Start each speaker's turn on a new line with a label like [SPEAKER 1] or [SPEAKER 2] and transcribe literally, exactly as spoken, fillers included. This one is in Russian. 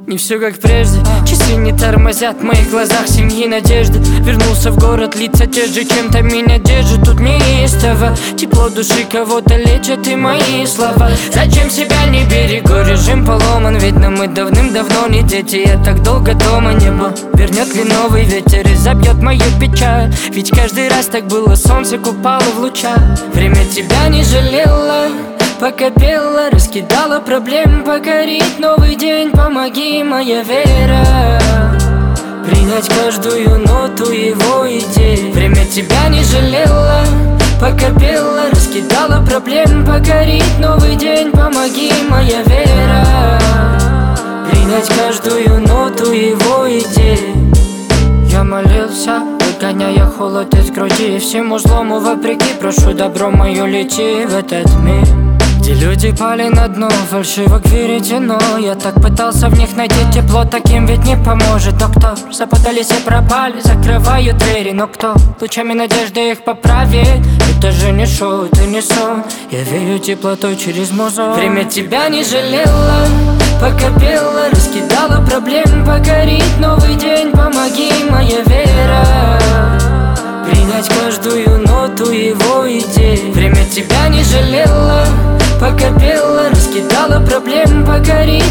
[SPEAKER 1] не все как прежде. Часы не тормозят в моих глазах семьи надежды. Вернулся в город, лица те же, чем-то меня держит. Тут неистово, тепло души кого-то лечат и мои слова. Зачем себя не берегу, режим поломан. Видно, мы давным-давно не дети, я так долго дома не был. Вернет ли новый ветер и забьет мою печаль? Ведь каждый раз так было, солнце купало в лучах. Время тебя не жалело, пока пела, раскидала проблем. Покорить новый день, помоги, моя вера, принять каждую ноту его идей. Время тебя не жалело, пока пела, раскидала проблем. Покорить новый день, помоги, моя вера, принять каждую ноту его идей. Я молился, выгоняя холод из груди, и всему злому вопреки прошу добро мое лети в этот мир, где люди пали на дно, фальшиво веретено. Я так пытался в них найти тепло, таким ведь не поможет. Но кто запутались и пропали, закрывают двери. Но кто лучами надежды их поправит? Это же не шоу, это не сон. Я верю теплотой через мозг. Время тебя не жалело, пока пела, раскидала проблем. Покорить новый день, помоги, моя вера, принять каждую ноту его идей. Время тебя не жалело, пока пела, раскидала проблем. Покорить